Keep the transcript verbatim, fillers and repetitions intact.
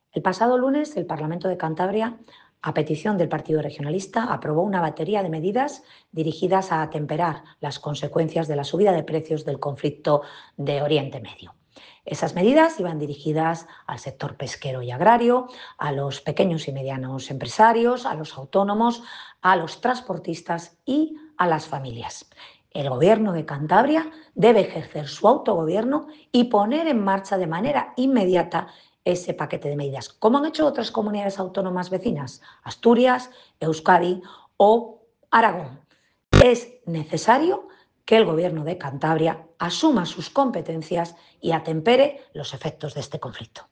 El pasado lunes, el Parlamento de Cantabria, a petición del Partido Regionalista, aprobó una batería de medidas dirigidas a atemperar las consecuencias de la subida de precios del conflicto de Oriente Medio. Esas medidas iban dirigidas al sector pesquero y agrario, a los pequeños y medianos empresarios, a los autónomos, a los transportistas y a las familias. El Gobierno de Cantabria debe ejercer su autogobierno y poner en marcha de manera inmediata ese paquete de medidas, como han hecho otras comunidades autónomas vecinas, Asturias, Euskadi o Aragón. Es necesario que el Gobierno de Cantabria asuma sus competencias y atempere los efectos de este conflicto.